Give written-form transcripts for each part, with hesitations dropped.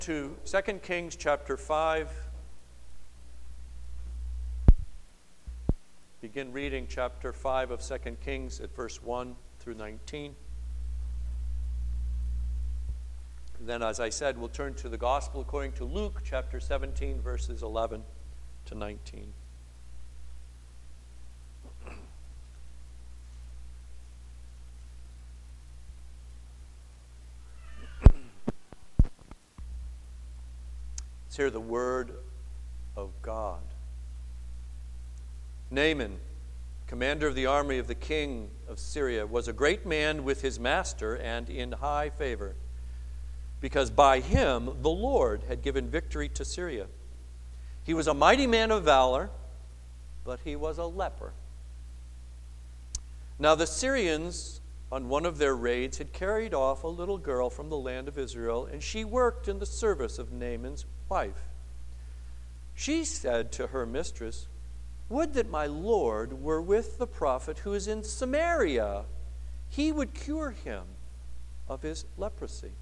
To 2 Kings chapter 5. Begin reading chapter 5 of 2 Kings at verse 1 through 19. And then, as I said, we'll turn to the Gospel according to Luke chapter 17, verses 11 to 19. Let's hear the word of God. Naaman, commander of the army of the king of Syria, was a great man with his master and in high favor, because by him the Lord had given victory to Syria. He was a mighty man of valor, but he was a leper. Now the Syrians, on one of their raids, had carried off a little girl from the land of Israel, and she worked in the service of Naaman's wife. She said to her mistress, "Would that my Lord were with the prophet who is in Samaria. He would cure him of his leprosy."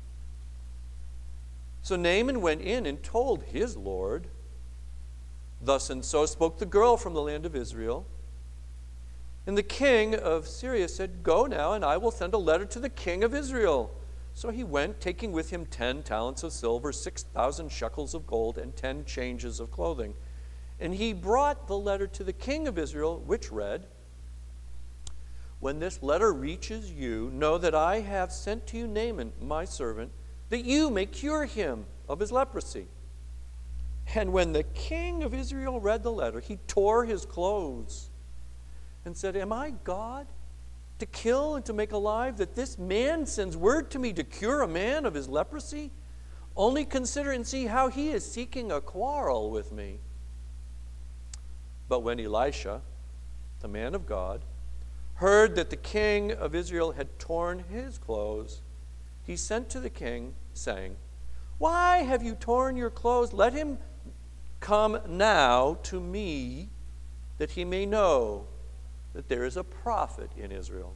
So Naaman went in and told his Lord. Thus and so spoke the girl from the land of Israel. And the king of Syria said, "Go now, and I will send a letter to the king of Israel." So he went, taking with him 10 talents of silver, 6,000 shekels of gold, and 10 changes of clothing. And he brought the letter to the king of Israel, which read, "When this letter reaches you, know that I have sent to you Naaman, my servant, that you may cure him of his leprosy." And when the king of Israel read the letter, he tore his clothes and said, "Am I God, to kill and to make alive, that this man sends word to me to cure a man of his leprosy? Only consider and see how he is seeking a quarrel with me." But when Elisha, the man of God, heard that the king of Israel had torn his clothes, he sent to the king, saying, "Why have you torn your clothes? Let him come now to me, that he may know that there is a prophet in Israel."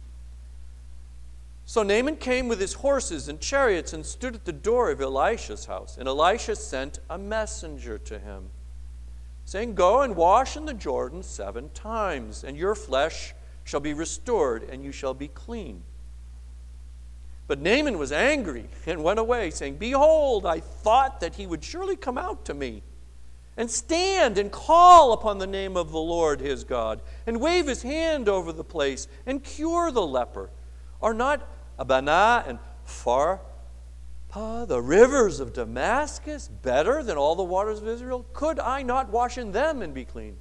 So Naaman came with his horses and chariots and stood at the door of Elisha's house. And Elisha sent a messenger to him, saying, "Go and wash in the Jordan 7 times, and your flesh shall be restored, and you shall be clean." But Naaman was angry and went away, saying, "Behold, I thought that he would surely come out to me and stand and call upon the name of the Lord his God, and wave his hand over the place and cure the leper. Are not Abana and Pharpar, the rivers of Damascus, better than all the waters of Israel? Could I not wash in them and be clean?"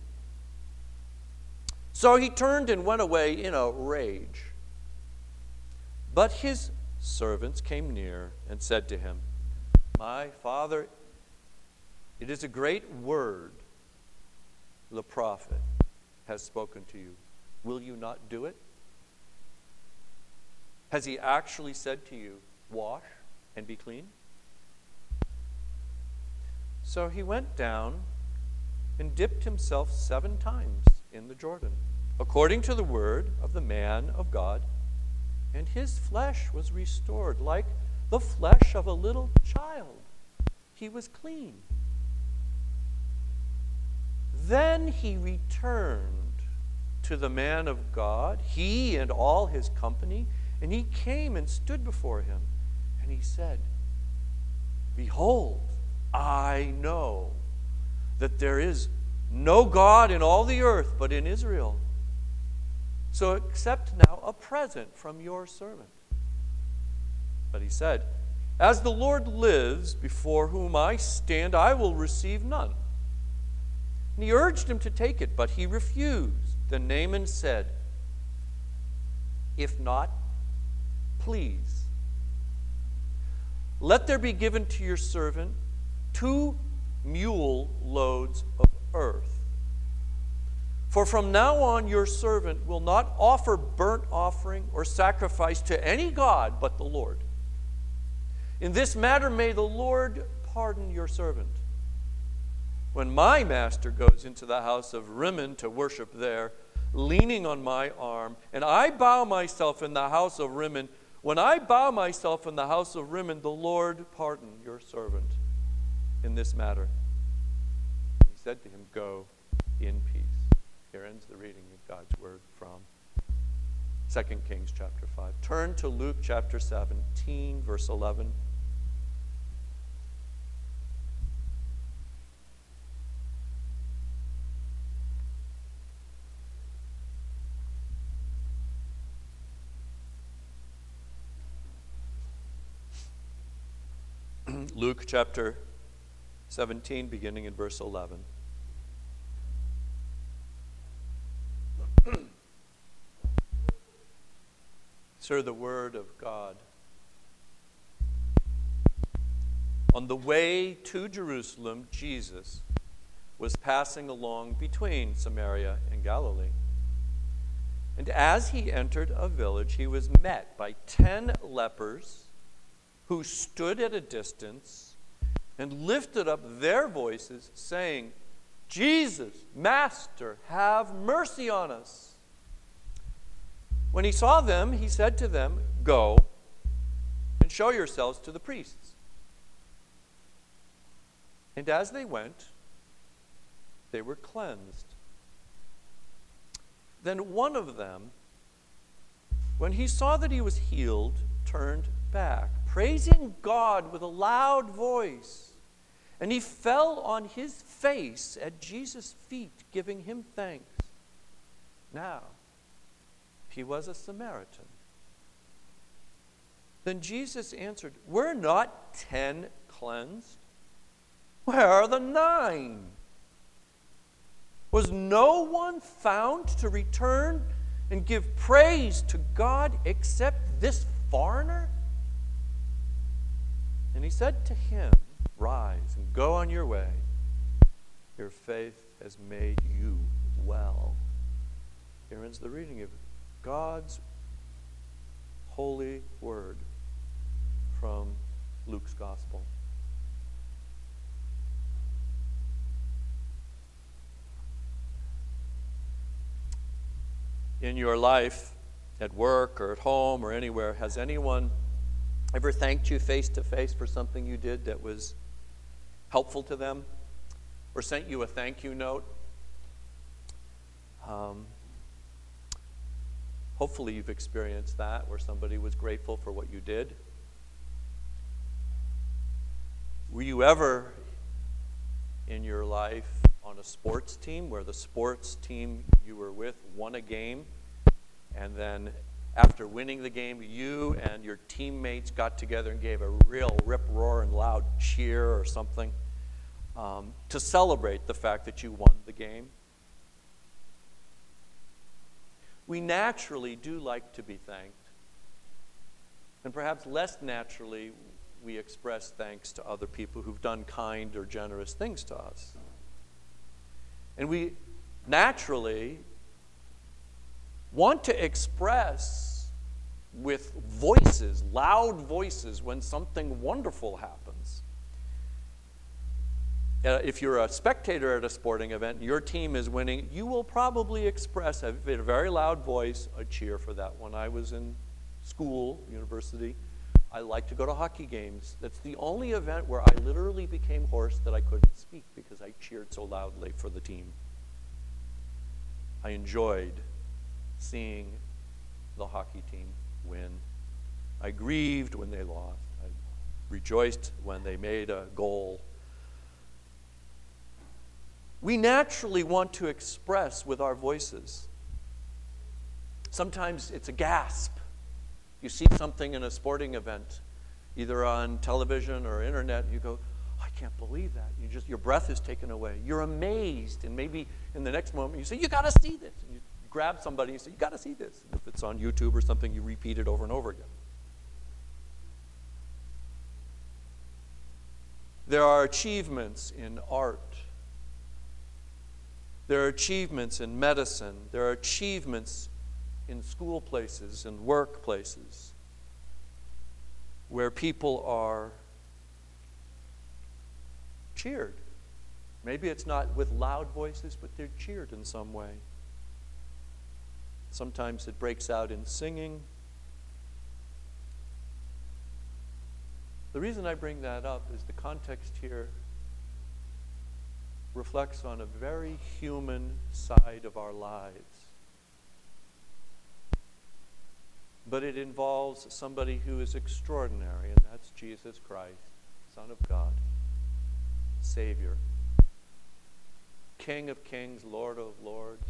So he turned and went away in a rage. But his servants came near and said to him, "My father, it is a great word the prophet has spoken to you. Will you not do it? Has he actually said to you, 'Wash and be clean'?" So he went down and dipped himself 7 times in the Jordan, according to the word of the man of God, and his flesh was restored like the flesh of a little child. He was clean. Then he returned to the man of God, he and all his company, and he came and stood before him. And he said, "Behold, I know that there is no God in all the earth but in Israel. So accept now a present from your servant." But he said, "As the Lord lives, before whom I stand, I will receive none." And he urged him to take it, but he refused. Then Naaman said, "If not, please, let there be given to your servant 2 mule loads of earth. For from now on your servant will not offer burnt offering or sacrifice to any god but the Lord. In this matter may the Lord pardon your servant. When my master goes into the house of Rimmon to worship there, leaning on my arm, and I bow myself in the house of Rimmon, When I bow myself in the house of Rimmon, the Lord pardon your servant in this matter. He said to him, go in peace. Here ends the reading of God's word from 2 Kings chapter 5. Turn to Luke chapter 17, verse 11. Luke chapter 17, beginning in verse 11. Hear the word of God. On the way to Jerusalem, Jesus was passing along between Samaria and Galilee. And as he entered a village, he was met by 10 lepers who stood at a distance and lifted up their voices, saying, Jesus, Master, have mercy on us. When he saw them, he said to them, go and show yourselves to the priests. And as they went, they were cleansed. Then one of them, when he saw that he was healed, turned back, praising God with a loud voice. And he fell on his face at Jesus' feet, giving him thanks. Now, he was a Samaritan. Then Jesus answered, were not 10 cleansed? Where are the 9? Was no one found to return and give praise to God except this foreigner? And he said to him, rise and go on your way. Your faith has made you well. Here ends the reading of God's holy word from Luke's gospel. In your life, at work or at home or anywhere, has anyone ever thanked you face to face for something you did that was helpful to them, or sent you a thank you note? Hopefully you've experienced that, where somebody was grateful for what you did. Were you ever in your life on a sports team where the sports team you were with won a game, and then after winning the game, you and your teammates got together and gave a real rip-roar and loud cheer or something to celebrate the fact that you won the game? We naturally do like to be thanked. And perhaps less naturally, we express thanks to other people who've done kind or generous things to us. And we naturally want to express with voices, loud voices, when something wonderful happens. If you're a spectator at a sporting event and your team is winning, you will probably express in a very loud voice a cheer for that. When I was in school, university, I liked to go to hockey games. That's the only event where I literally became hoarse that I couldn't speak because I cheered so loudly for the team. I enjoyed seeing the hockey team win. I grieved when they lost. I rejoiced when they made a goal. We naturally want to express with our voices. Sometimes it's a gasp. You see something in a sporting event, either on television or internet, and you go, I can't believe that. Your breath is taken away. You're amazed, and maybe in the next moment you say, you got to see this. And you grab somebody and say, you got to see this. And if it's on YouTube or something, you repeat it over and over again. There are achievements in art. There are achievements in medicine. There are achievements in school places and workplaces where people are cheered. Maybe it's not with loud voices, but they're cheered in some way. Sometimes it breaks out in singing. The reason I bring that up is the context here reflects on a very human side of our lives. But it involves somebody who is extraordinary, and that's Jesus Christ, Son of God, Savior, King of kings, Lord of lords.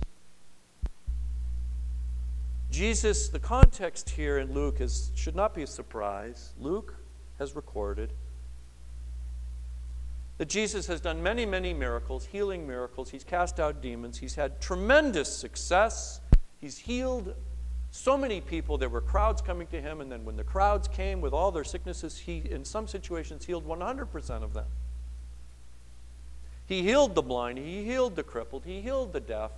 Jesus, the context here in Luke should not be a surprise. Luke has recorded that Jesus has done many, many miracles, healing miracles. He's cast out demons. He's had tremendous success. He's healed so many people. There were crowds coming to him, and then when the crowds came with all their sicknesses, he, in some situations, healed 100% of them. He healed the blind. He healed the crippled. He healed the deaf.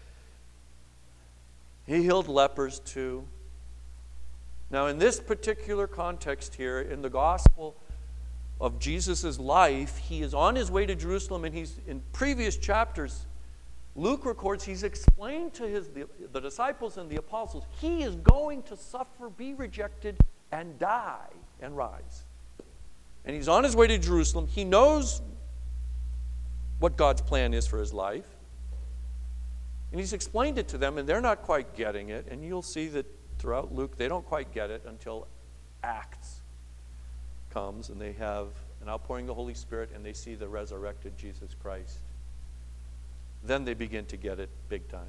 He healed lepers too. Now, in this particular context here, in the gospel of Jesus' life, he is on his way to Jerusalem, and he's in previous chapters, Luke records he's explained to the disciples and the apostles, he is going to suffer, be rejected, and die and rise. And he's on his way to Jerusalem. He knows what God's plan is for his life. And he's explained it to them, and they're not quite getting it. And you'll see that throughout Luke, they don't quite get it until Acts comes, and they have an outpouring of the Holy Spirit, and they see the resurrected Jesus Christ. Then they begin to get it big time.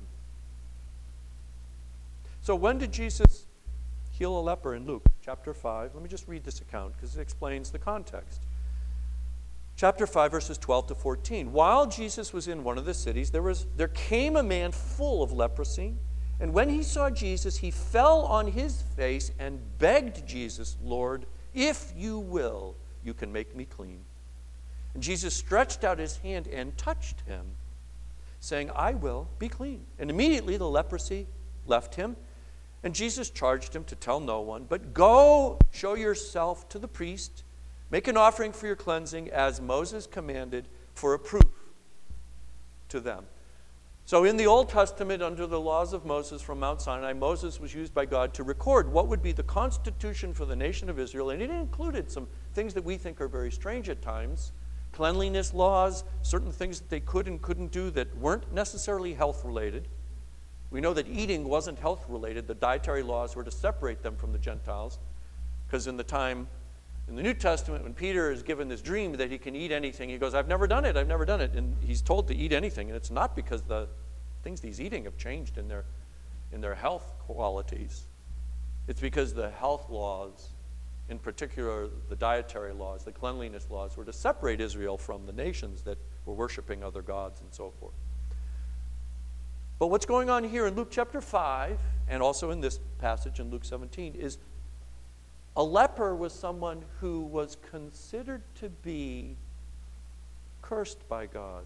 So when did Jesus heal a leper in Luke? Chapter 5. Let me just read this account because it explains the context. Chapter 5, verses 12 to 14. While Jesus was in one of the cities, there came a man full of leprosy. And when he saw Jesus, he fell on his face and begged Jesus, Lord, if you will, you can make me clean. And Jesus stretched out his hand and touched him, saying, I will, be clean. And immediately the leprosy left him. And Jesus charged him to tell no one, but go show yourself to the priest, make an offering for your cleansing as Moses commanded for a proof to them. So in the Old Testament, under the laws of Moses from Mount Sinai, Moses was used by God to record what would be the constitution for the nation of Israel, and it included some things that we think are very strange at times, cleanliness laws, certain things that they could and couldn't do that weren't necessarily health-related. We know that eating wasn't health-related. The dietary laws were to separate them from the Gentiles, because in the New Testament, when Peter is given this dream that he can eat anything, he goes, I've never done it. And he's told to eat anything. And it's not because the things he's eating have changed in their health qualities. It's because the health laws, in particular the dietary laws, the cleanliness laws, were to separate Israel from the nations that were worshiping other gods and so forth. But what's going on here in Luke chapter 5, and also in this passage in Luke 17, is a leper was someone who was considered to be cursed by God.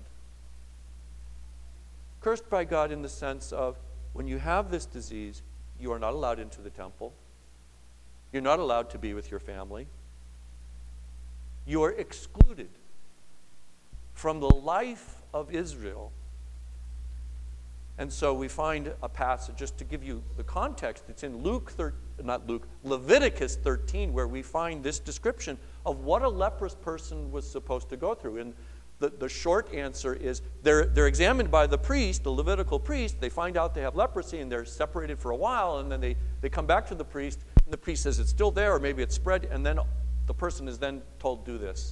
Cursed by God in the sense of when you have this disease, you are not allowed into the temple. You're not allowed to be with your family. You are excluded from the life of Israel. And so we find a passage, just to give you the context, it's in Leviticus 13, where we find this description of what a leprous person was supposed to go through. And the short answer is they're examined by the priest, the Levitical priest. They find out they have leprosy, and they're separated for a while, and then they come back to the priest, and the priest says it's still there, or maybe it's spread, and then the person is then told, do this.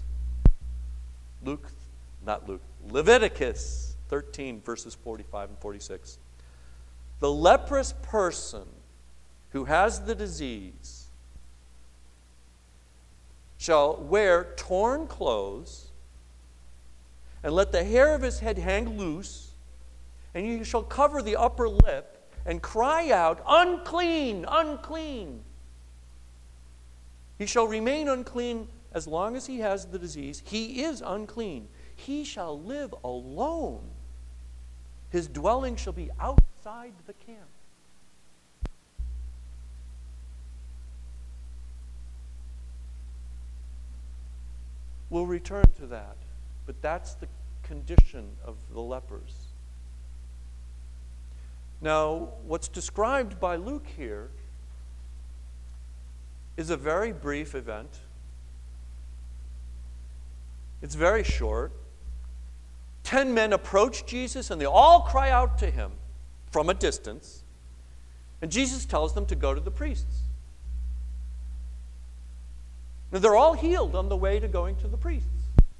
Leviticus 13, verses 45 and 46. The leprous person who has the disease shall wear torn clothes and let the hair of his head hang loose, and you shall cover the upper lip and cry out, unclean, unclean. He shall remain unclean as long as he has the disease. He is unclean. He shall live alone. His dwelling shall be outside the camp. We'll return to that, but that's the condition of the lepers. Now, what's described by Luke here is a very brief event. It's very short. 10 men approach Jesus, and they all cry out to him from a distance. And Jesus tells them to go to the priests. Now, they're all healed on the way to going to the priests.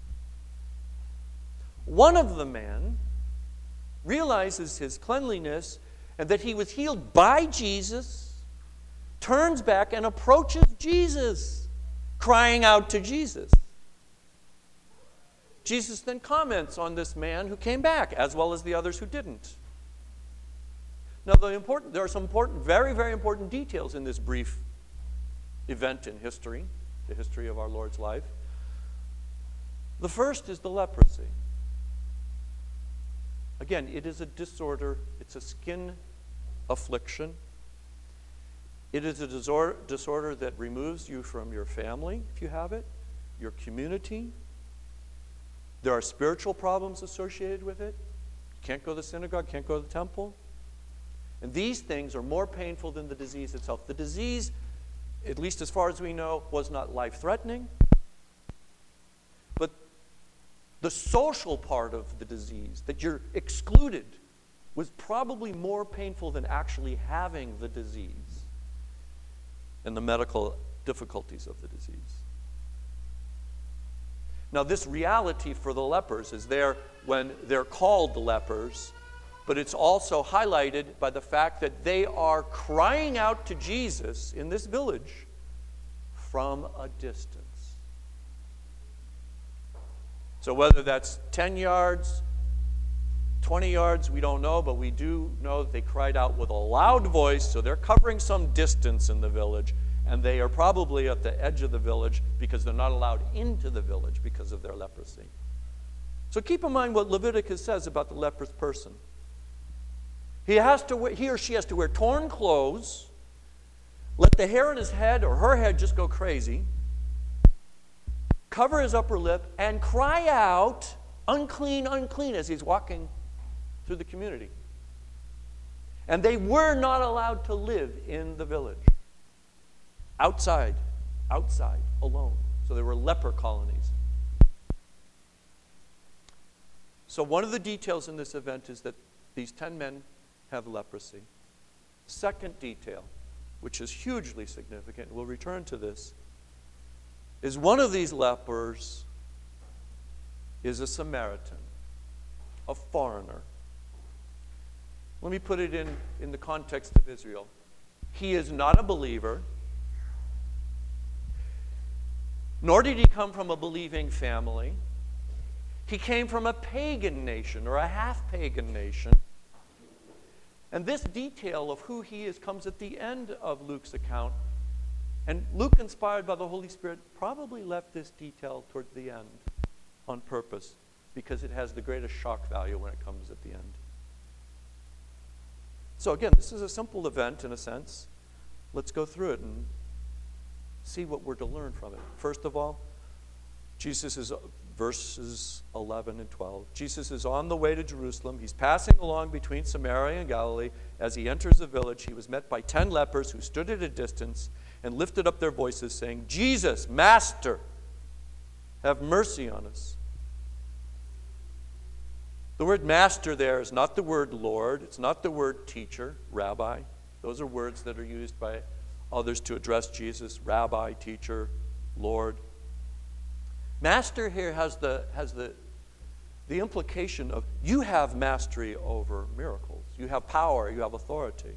One of the men realizes his cleanliness and that he was healed by Jesus, turns back and approaches Jesus, crying out to Jesus. Jesus then comments on this man who came back, as well as the others who didn't. Now, there are some important, very, very important details in this brief event in history, the history of our Lord's life. The first is the leprosy. Again, it is a disorder. It's a skin affliction. It is a disorder that removes you from your family, if you have it, your community. There are spiritual problems associated with it. Can't go to the synagogue, can't go to the temple. And these things are more painful than the disease itself. The disease, at least as far as we know, was not life-threatening. But the social part of the disease, that you're excluded, was probably more painful than actually having the disease and the medical difficulties of the disease. Now, this reality for the lepers is there when they're called the lepers, but it's also highlighted by the fact that they are crying out to Jesus in this village from a distance. So whether that's 10 yards, 20 yards, we don't know, but we do know that they cried out with a loud voice, so they're covering some distance in the village. And they are probably at the edge of the village because they're not allowed into the village because of their leprosy. So keep in mind what Leviticus says about the leprous person. He or she has to wear torn clothes, let the hair on his head or her head just go crazy, cover his upper lip, and cry out, "Unclean, unclean," as he's walking through the community. And they were not allowed to live in the village. Outside, alone. So there were leper colonies. So one of the details in this event is that these 10 men have leprosy. Second detail, which is hugely significant, we'll return to this, is one of these lepers is a Samaritan, a foreigner. Let me put it in the context of Israel. He is not a believer, nor did he come from a believing family. He came from a pagan nation or a half-pagan nation. And this detail of who he is comes at the end of Luke's account. And Luke, inspired by the Holy Spirit, probably left this detail towards the end on purpose because it has the greatest shock value when it comes at the end. So again, this is a simple event in a sense. Let's go through it and see what we're to learn from it. First of all, verses 11 and 12. Jesus is on the way to Jerusalem. He's passing along between Samaria and Galilee. As he enters the village, he was met by 10 lepers who stood at a distance and lifted up their voices, saying, "Jesus, Master, have mercy on us." The word master there is not the word Lord. It's not the word teacher, rabbi. Those are words that are used by others to address Jesus, rabbi, teacher, Lord. Master here has the implication of you have mastery over miracles. You have power, you have authority.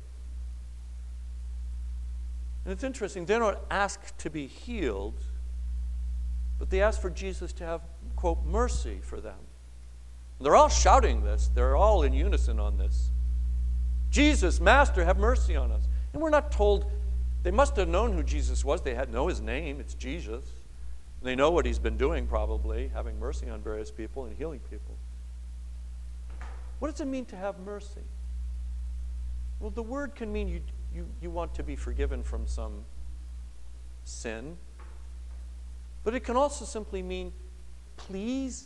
And it's interesting, they don't ask to be healed, but they ask for Jesus to have, quote, mercy for them. And they're all shouting this. They're all in unison on this. Jesus, Master, have mercy on us. And we're not told, they must have known who Jesus was. They had know his name. It's Jesus. And they know what he's been doing probably, having mercy on various people and healing people. What does it mean to have mercy? Well, the word can mean you want to be forgiven from some sin. But it can also simply mean, please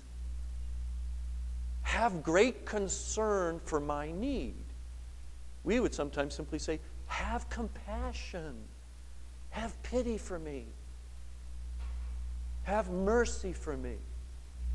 have great concern for my need. We would sometimes simply say, have compassion. Have pity for me. Have mercy for me.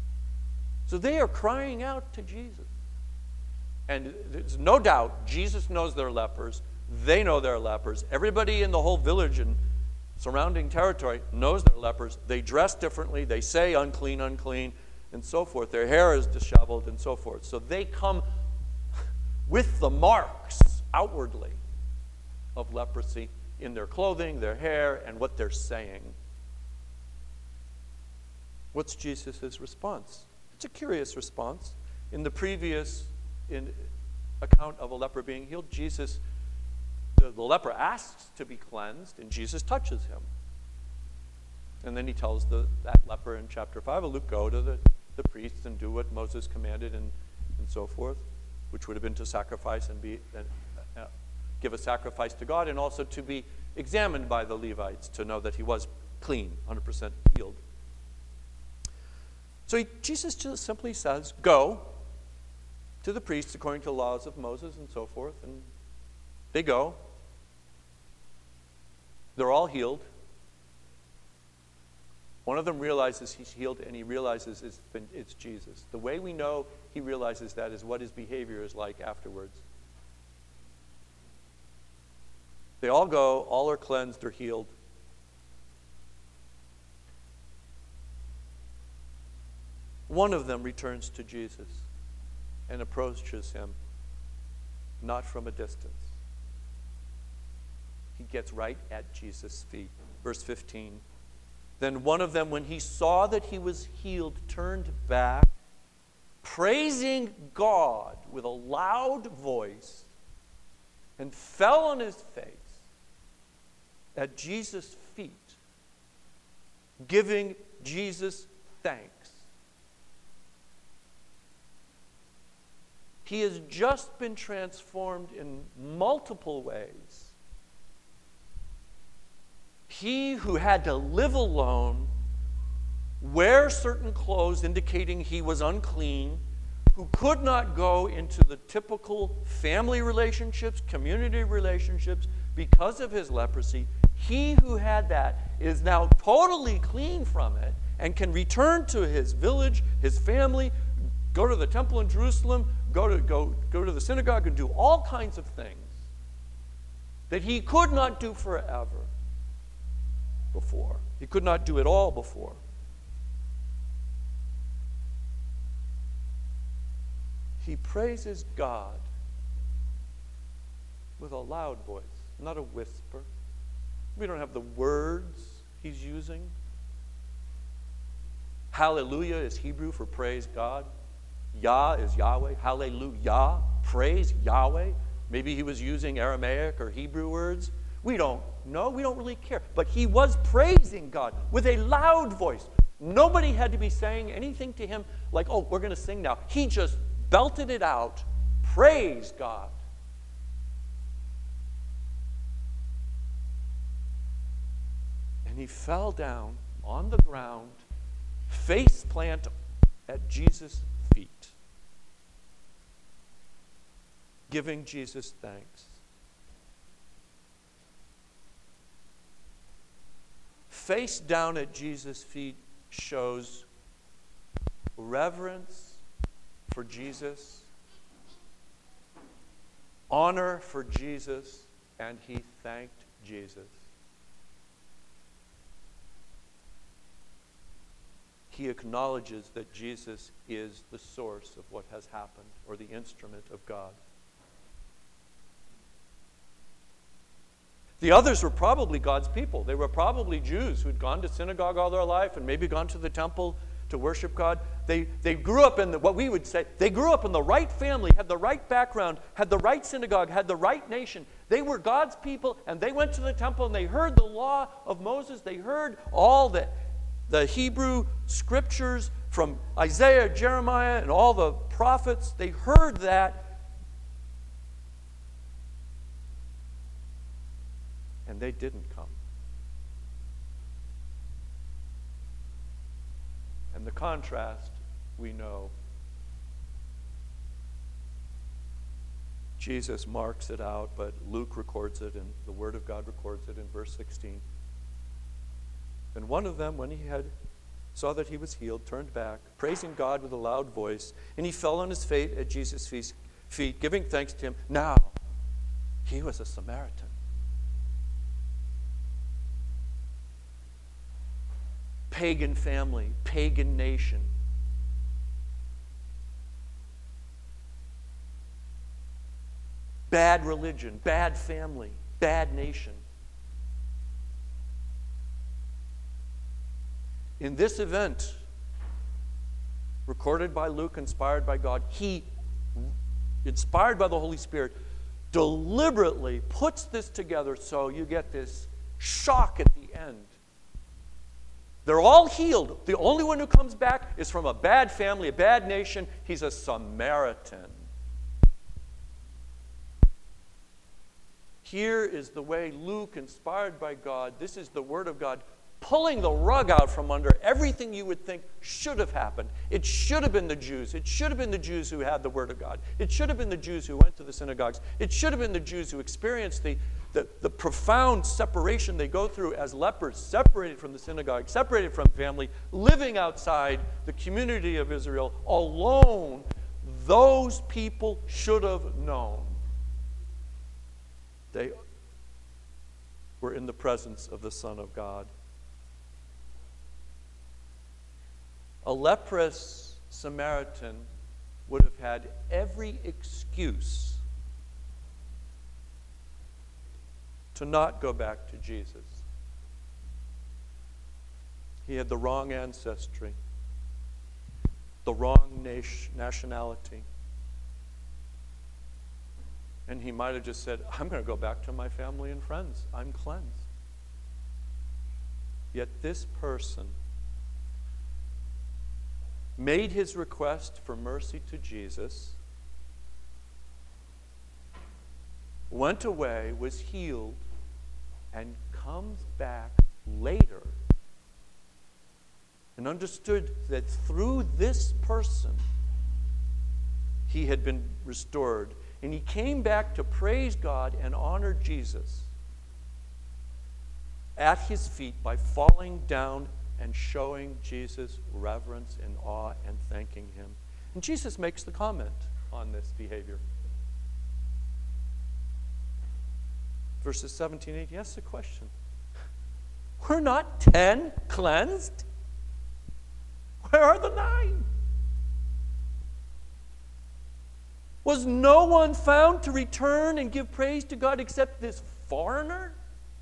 So they are crying out to Jesus. And there's no doubt Jesus knows they're lepers. They know they're lepers. Everybody in the whole village and surrounding territory knows they're lepers. They dress differently. They say unclean, unclean, and so forth. Their hair is disheveled and so forth. So they come with the marks outwardly of leprosy in their clothing, their hair, and what they're saying. What's Jesus' response? It's a curious response. In the previous account of a leper being healed, Jesus, the leper asks to be cleansed, and Jesus touches him. And then he tells that leper in chapter 5 of Luke, go to the priests and do what Moses commanded and so forth, which would have been to sacrifice and give a sacrifice to God, and also to be examined by the Levites to know that he was clean, 100% healed. So Jesus just simply says, go to the priests according to the laws of Moses and so forth, and they go. They're all healed. One of them realizes he's healed, and he realizes it's Jesus. The way we know he realizes that is what his behavior is like afterwards. They all go, all are cleansed, they're healed. One of them returns to Jesus and approaches him, not from a distance. He gets right at Jesus' feet. Verse 15. Then one of them, when he saw that he was healed, turned back, praising God with a loud voice, and fell on his face at Jesus' feet, giving Jesus thanks. He has just been transformed in multiple ways. He who had to live alone, wear certain clothes indicating he was unclean, who could not go into the typical family relationships, community relationships because of his leprosy, he who had that is now totally clean from it and can return to his village, his family, go to the temple in Jerusalem, go to the synagogue and do all kinds of things that he could not do forever before. He could not do it all before. He praises God with a loud voice, not a whisper. We don't have the words he's using. Hallelujah is Hebrew for praise God. Yah is Yahweh. Hallelujah. Praise Yahweh. Maybe he was using Aramaic or Hebrew words. We don't know. We don't really care. But he was praising God with a loud voice. Nobody had to be saying anything to him like, oh, we're going to sing now. He just belted it out. Praise God. And he fell down on the ground, face plant at Jesus' feet, giving Jesus thanks. Face down at Jesus' feet shows reverence for Jesus, honor for Jesus, and he thanked Jesus. He acknowledges that Jesus is the source of what has happened, or the instrument of God. The others were probably God's people. They were probably Jews who'd gone to synagogue all their life and maybe gone to the temple to worship God. They grew up in what we would say, they grew up in the right family, had the right background, had the right synagogue, had the right nation. They were God's people, and they went to the temple and they heard the law of Moses. They heard all the Hebrew scriptures from Isaiah, Jeremiah, and all the prophets. They heard that. And they didn't come. And the contrast, we know. Jesus marks it out, but Luke records it, and the Word of God records it in verse 16. And one of them, when he had saw that he was healed, turned back, praising God with a loud voice, and he fell on his face at Jesus' feet, giving thanks to him. Now, he was a Samaritan. Pagan family, pagan nation. Bad religion, bad family, bad nation. In this event, recorded by Luke, inspired by God, he, inspired by the Holy Spirit, deliberately puts this together so you get this shock at the end. They're all healed. The only one who comes back is from a bad family, a bad nation. He's a Samaritan. Here is the way Luke, inspired by God, this is the Word of God, pulling the rug out from under everything you would think should have happened. It should have been the Jews. It should have been the Jews who had the Word of God. It should have been the Jews who went to the synagogues. It should have been the Jews who experienced the profound separation they go through as lepers, separated from the synagogue, separated from family, living outside the community of Israel, alone. Those people should have known. They were in the presence of the Son of God. A leprous Samaritan would have had every excuse to not go back to Jesus. He had the wrong ancestry, the wrong nationality. And he might have just said, I'm going to go back to my family and friends. I'm cleansed. Yet this person made his request for mercy to Jesus, went away, was healed, and comes back later and understood that through this person he had been restored. And he came back to praise God and honor Jesus at his feet by falling down and showing Jesus reverence and awe and thanking him. And Jesus makes the comment on this behavior. Verses 17 and 18, he asks the question, were not 10 cleansed? Where are the 9? Was no one found to return and give praise to God except this foreigner?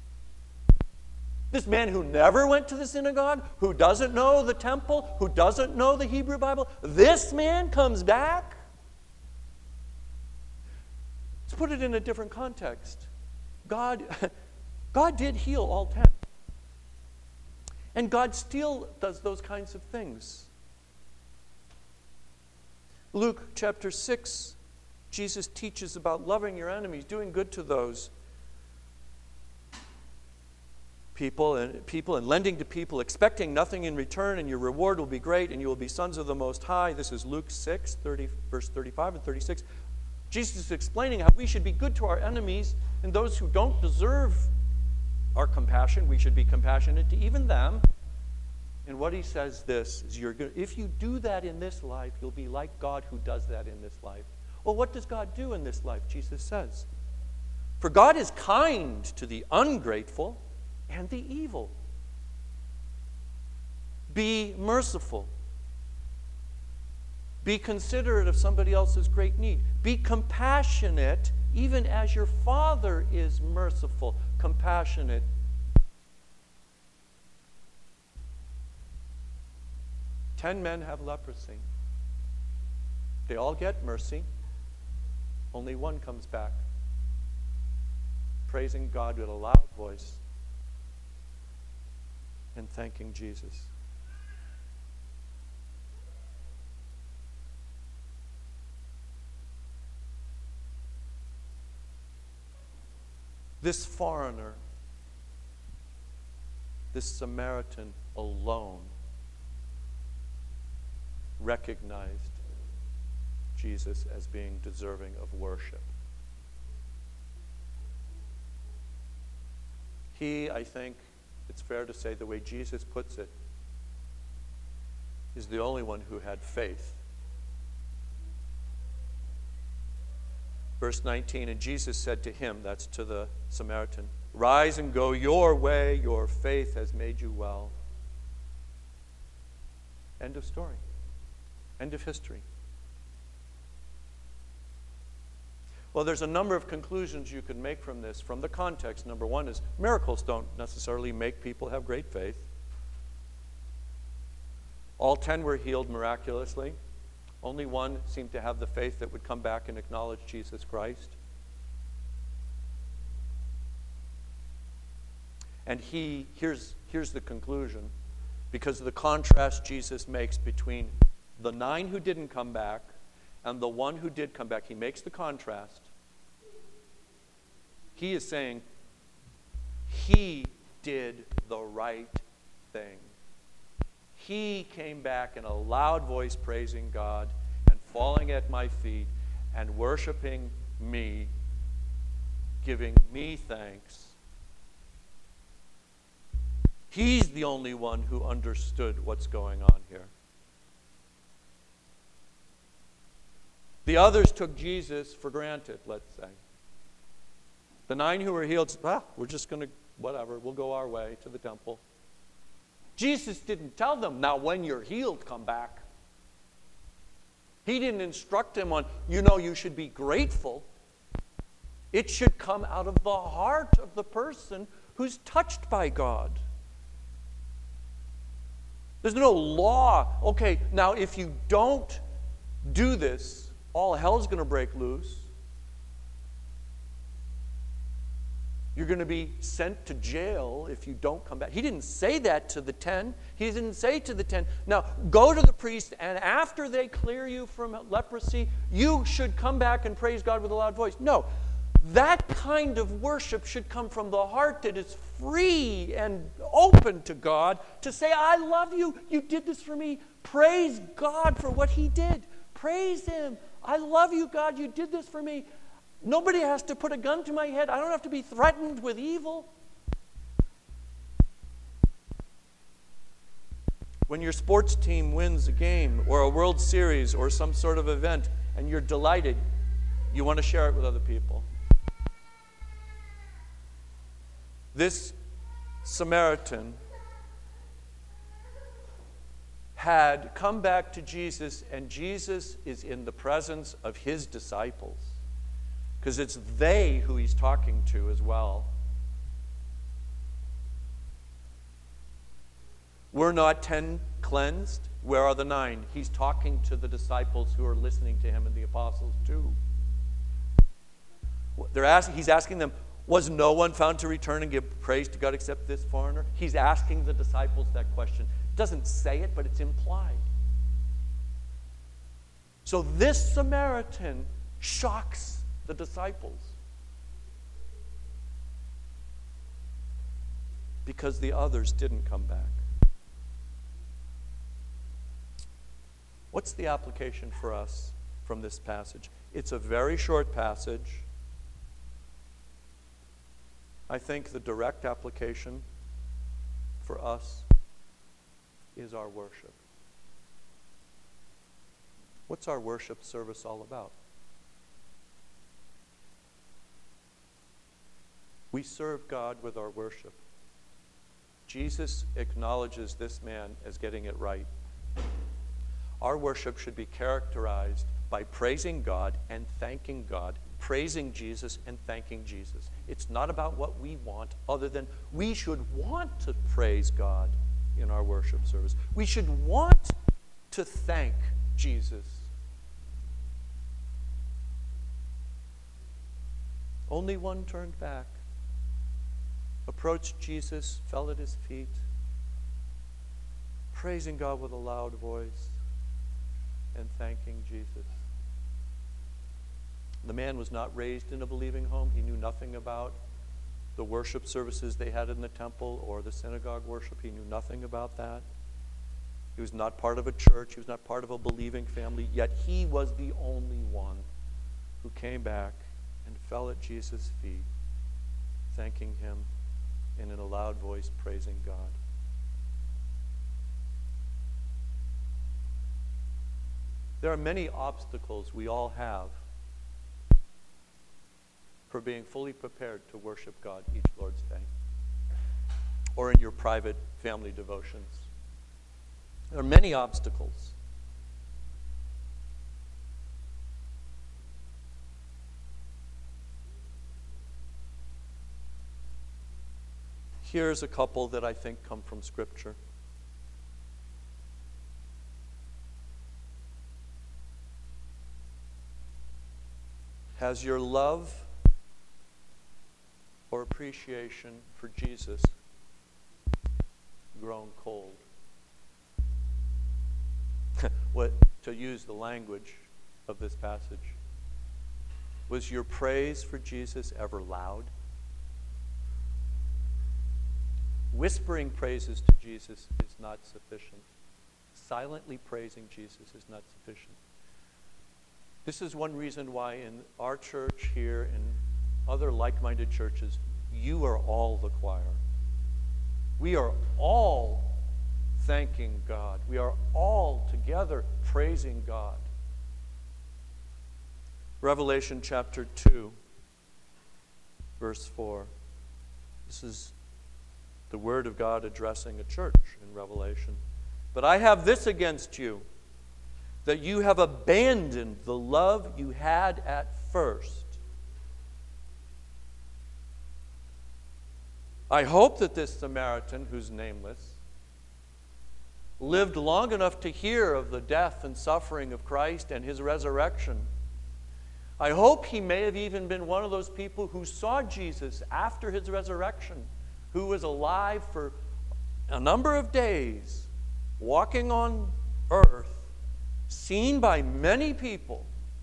This man who never went to the synagogue, who doesn't know the temple, who doesn't know the Hebrew Bible, this man comes back? Let's put it in a different context. God did heal all 10. And God still does those kinds of things. Luke chapter 6, Jesus teaches about loving your enemies, doing good to those people and lending to people, expecting nothing in return, and your reward will be great, and you will be sons of the Most High. This is Luke 6, verse 35 and 36. Jesus is explaining how we should be good to our enemies and those who don't deserve our compassion. We should be compassionate to even them. And what he says this is, if you do that in this life, you'll be like God who does that in this life. Well, what does God do in this life? Jesus says, for God is kind to the ungrateful and the evil. Be merciful. Be considerate of somebody else's great need. Be compassionate, even as your Father is merciful, compassionate. Ten men have leprosy. They all get mercy. Only one comes back, praising God with a loud voice and thanking Jesus. This foreigner, this Samaritan alone, recognized Jesus as being deserving of worship. He, I think it's fair to say, the way Jesus puts it, is the only one who had faith. Verse 19, and Jesus said to him, that's to the Samaritan, rise and go your way, your faith has made you well. End of story. End of history. Well, there's a number of conclusions you can make from this, from the context. Number one is miracles don't necessarily make people have great faith. All 10 were healed miraculously. Only one seemed to have the faith that would come back and acknowledge Jesus Christ. And here's the conclusion, because of the contrast Jesus makes between the 9 who didn't come back and the one who did come back. He makes the contrast. He is saying he did the right thing. He came back in a loud voice praising God and falling at my feet and worshiping me, giving me thanks. He's the only one who understood what's going on here. The others took Jesus for granted, let's say. The 9 who were healed said, we're just going to, whatever, we'll go our way to the temple. Jesus didn't tell them, now when you're healed, come back. He didn't instruct them on, you should be grateful. It should come out of the heart of the person who's touched by God. There's no law. Okay, now if you don't do this, all hell's going to break loose. You're going to be sent to jail if you don't come back. He didn't say that to the 10. He didn't say to the 10, now go to the priest, and after they clear you from leprosy, you should come back and praise God with a loud voice. No, that kind of worship should come from the heart that is free and open to God to say, I love you. You did this for me. Praise God for what he did. Praise him. I love you, God. You did this for me. Nobody has to put a gun to my head. I don't have to be threatened with evil. When your sports team wins a game or a World Series or some sort of event and you're delighted, you want to share it with other people. This Samaritan had come back to Jesus, and Jesus is in the presence of his disciples. Because it's they who he's talking to as well. We're not 10 cleansed. Where are the 9? He's talking to the disciples who are listening to him, and the apostles too. He's asking them, was no one found to return and give praise to God except this foreigner? He's asking the disciples that question. Doesn't say it, but it's implied. So this Samaritan shocks the disciples because the others didn't come back. What's the application for us from this passage? It's a very short passage. I think the direct application for us is our worship. What's our worship service all about? We serve God with our worship. Jesus acknowledges this man as getting it right. Our worship should be characterized by praising God and thanking God, praising Jesus and thanking Jesus. It's not about what we want, other than we should want to praise God in our worship service. We should want to thank Jesus. Only one turned back, approached Jesus, fell at his feet, praising God with a loud voice and thanking Jesus. The man was not raised in a believing home. He knew nothing about the worship services they had in the temple or the synagogue worship. He knew nothing about that. He was not part of a church. He was not part of a believing family. Yet he was the only one who came back and fell at Jesus' feet, thanking him and in a loud voice praising God. There are many obstacles we all have for being fully prepared to worship God each Lord's Day or in your private family devotions. There are many obstacles. Here's a couple that I think come from Scripture. Has your love or appreciation for Jesus grown cold? What, to use the language of this passage, was your praise for Jesus ever loud? Whispering praises to Jesus is not sufficient. Silently praising Jesus is not sufficient. This is one reason why in our church here and other like-minded churches, you are all the choir. We are all thanking God. We are all together praising God. Revelation chapter 2, verse 4. This is the word of God addressing a church in Revelation. But I have this against you, that you have abandoned the love you had at first. I hope that this Samaritan, who's nameless, lived long enough to hear of the death and suffering of Christ and his resurrection. I hope he may have even been one of those people who saw Jesus after his resurrection, who was alive for a number of days, walking on earth, seen by many people.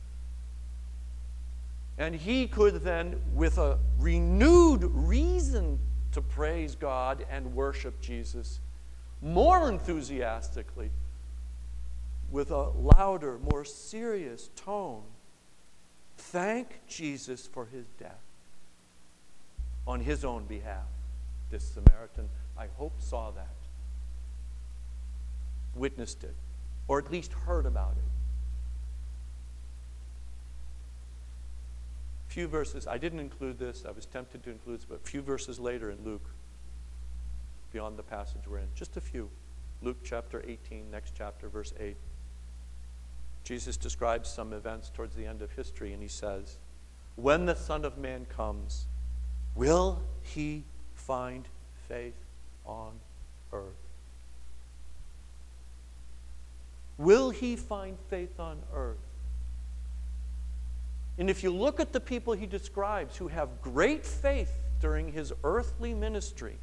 And he could then, with a renewed reason to praise God and worship Jesus, more enthusiastically, with a louder, more serious tone, thank Jesus for his death on his own behalf. This Samaritan, I hope, saw that, witnessed it, or at least heard about it. Few verses, I didn't include this, I was tempted to include this, but a few verses later in Luke, beyond the passage we're in, just a few. Luke chapter 18, next chapter, verse 8. Jesus describes some events towards the end of history, and he says, when the Son of Man comes, will he find faith on earth? Will he find faith on earth? And if you look at the people he describes who have great faith during his earthly ministry,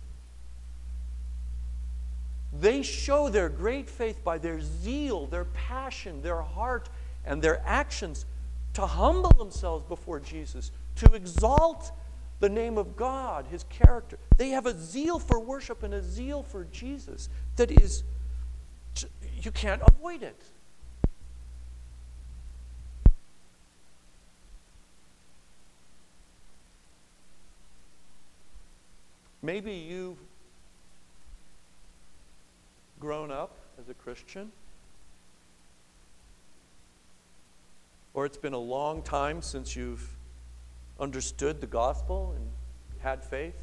they show their great faith by their zeal, their passion, their heart, and their actions to humble themselves before Jesus, to exalt the name of God, his character. They have a zeal for worship and a zeal for Jesus that is, you can't avoid it. Maybe you've grown up as a Christian, or it's been a long time since you've understood the gospel and had faith.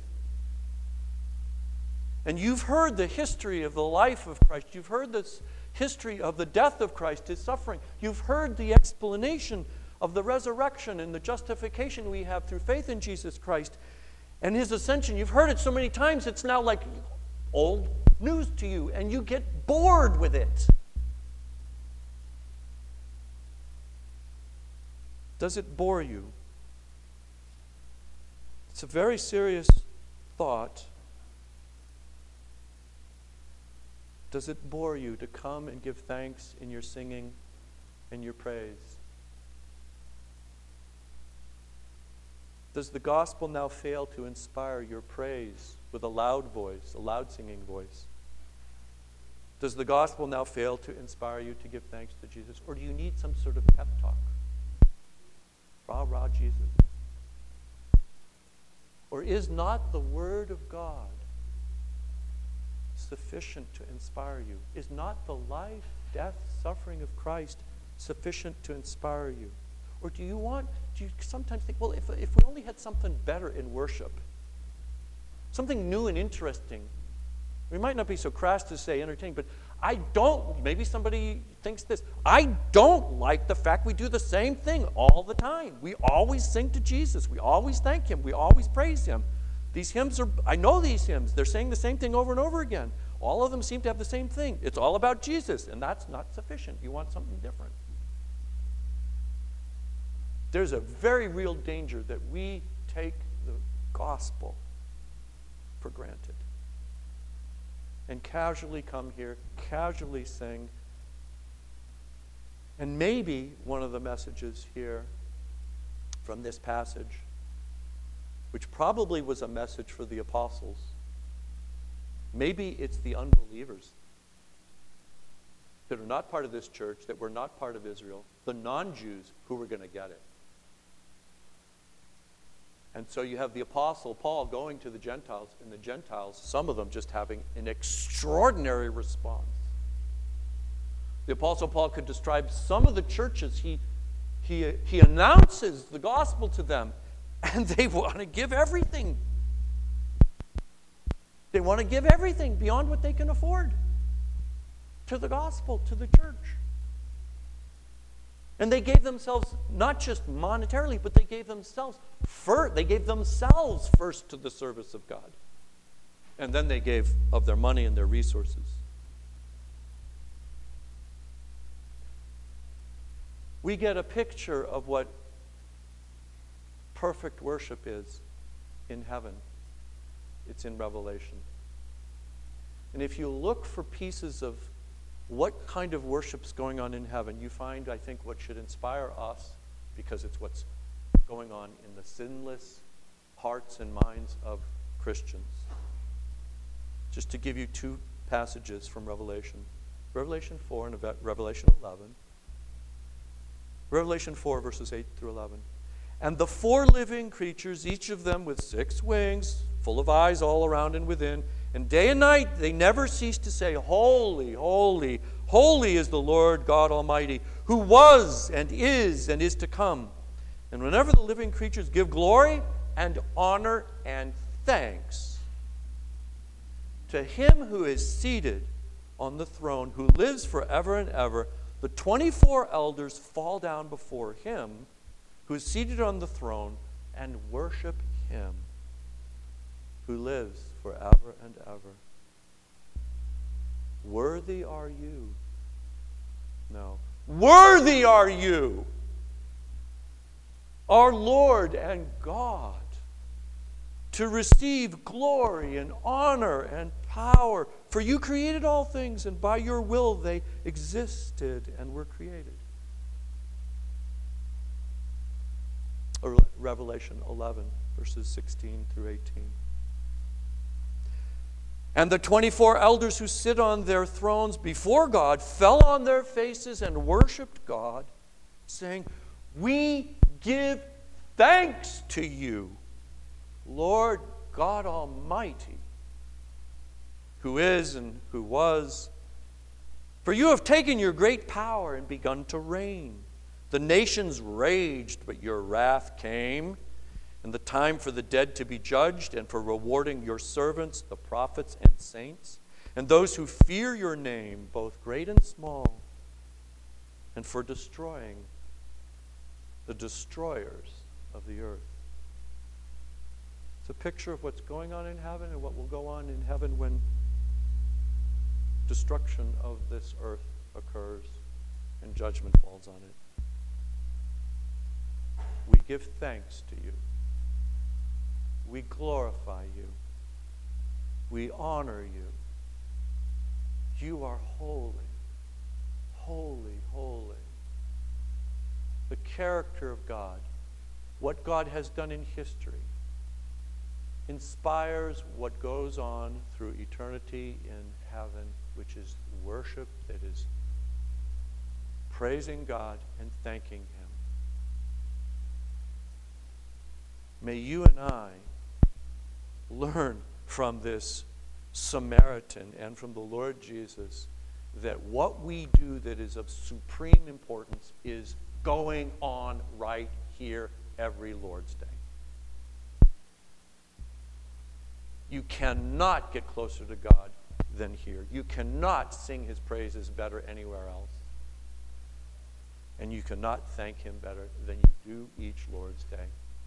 And you've heard the history of the life of Christ. You've heard this history of the death of Christ, his suffering. You've heard the explanation of the resurrection and the justification we have through faith in Jesus Christ and his ascension. You've heard it so many times, it's now like old news to you, and you get bored with it. Does it bore you? It's a very serious thought. Does it bore you to come and give thanks in your singing and your praise? Does the gospel now fail to inspire your praise with a loud voice, a loud singing voice? Does the gospel now fail to inspire you to give thanks to Jesus? Or do you need some sort of pep talk? Rah, rah, Jesus. Or is not the Word of God sufficient to inspire you? Is not the life, death, suffering of Christ sufficient to inspire you? Or do you sometimes think, well, if we only had something better in worship, something new and interesting, we might not be so crass to say entertaining, but maybe somebody thinks this, I don't like the fact we do the same thing all the time. We always sing to Jesus. We always thank him. We always praise him. These hymns I know these hymns. They're saying the same thing over and over again. All of them seem to have the same thing. It's all about Jesus, and that's not sufficient. You want something different. There's a very real danger that we take the gospel for granted and casually come here, casually sing. And maybe one of the messages here from this passage, which probably was a message for the apostles, maybe it's the unbelievers that are not part of this church, that were not part of Israel, the non-Jews who were going to get it. And so you have the Apostle Paul going to the Gentiles, and the Gentiles, some of them just having an extraordinary response. The Apostle Paul could describe some of the churches. He announces the gospel to them, and they want to give everything. They want to give everything beyond what they can afford to the gospel, to the church. And they gave themselves not just monetarily, but they gave themselves first to the service of God. And then they gave of their money and their resources. We get a picture of what perfect worship is in heaven. It's in Revelation. And if you look for pieces of what kind of worship's going on in heaven, you find, I think, what should inspire us, because it's what's going on in the sinless hearts and minds of Christians. Just to give you two passages from Revelation. Revelation 4 and Revelation 11. Revelation 4, verses 8 through 11. And the four living creatures, each of them with 6 wings, full of eyes all around and within, and day and night they never cease to say, Holy, holy, holy is the Lord God Almighty, who was and is to come. And whenever the living creatures give glory and honor and thanks to him who is seated on the throne, who lives forever and ever, the 24 elders fall down before him who is seated on the throne and worship him who lives forever and ever. Worthy are you. No. Worthy are you, our Lord and God, to receive glory and honor and power. For you created all things, and by your will they existed and were created. Revelation 11, verses 16 through 18. And the 24 elders who sit on their thrones before God fell on their faces and worshiped God, saying, We give thanks to you, Lord God Almighty, who is and who was. For you have taken your great power and begun to reign. The nations raged, but your wrath came, and the time for the dead to be judged, and for rewarding your servants, the prophets and saints, and those who fear your name, both great and small, and for destroying the destroyers of the earth. It's a picture of what's going on in heaven and what will go on in heaven when destruction of this earth occurs and judgment falls on it. We give thanks to you. We glorify you. We honor you. You are holy, holy, holy. The character of God, what God has done in history, inspires what goes on through eternity in heaven, which is worship that is praising God and thanking him. May you and I learn from this Samaritan and from the Lord Jesus that what we do that is of supreme importance is going on right here every Lord's Day. You cannot get closer to God than here. You cannot sing his praises better anywhere else. And you cannot thank him better than you do each Lord's Day.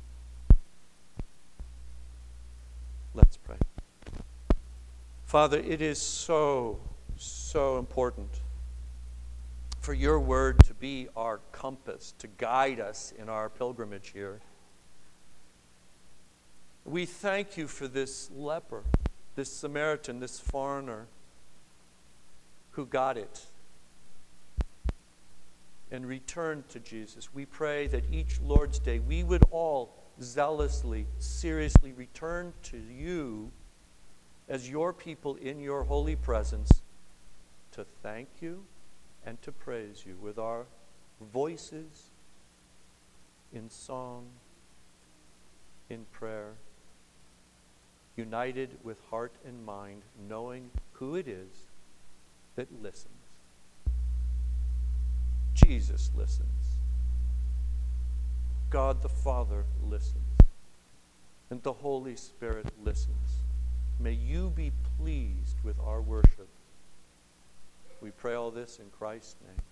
Let's pray. Father, it is so important for your word to be our compass, to guide us in our pilgrimage here. We thank you for this leper, this Samaritan, this foreigner who got it and returned to Jesus. We pray that each Lord's Day we would all zealously, seriously return to you as your people in your holy presence to thank you and to praise you with our voices, in song, in prayer, united with heart and mind, knowing who it is that listens. Jesus listens. God the Father listens. And the Holy Spirit listens. May you be pleased with our worship. We pray all this in Christ's name.